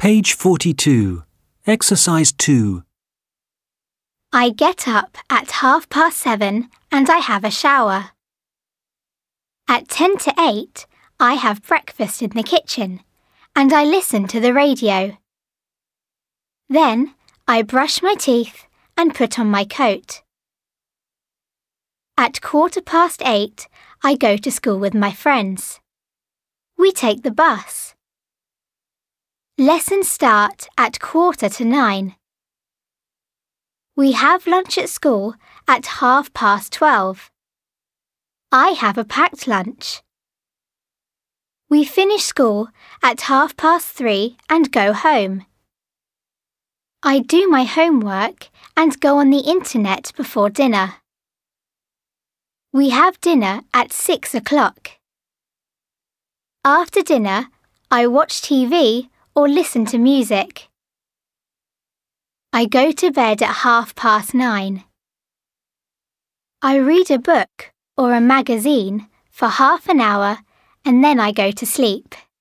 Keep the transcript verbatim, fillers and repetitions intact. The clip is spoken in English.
Page forty-two. Exercise two. I get up at half past seven and I have a shower. At ten to eight, I have breakfast in the kitchen and I listen to the radio. Then I brush my teeth and put on my coat. At quarter past eight, I go to school with my friends. We take the bus. Lessons start at quarter to nine. We have lunch at school at half past twelve. I have a packed lunch. We finish school at half past three and go home. I do my homework and go on the internet before dinner. We have dinner at six o'clock. After dinner, I watch T V or listen to music. I go to bed at half past nine. I read a book or a magazine for half an hour and then I go to sleep.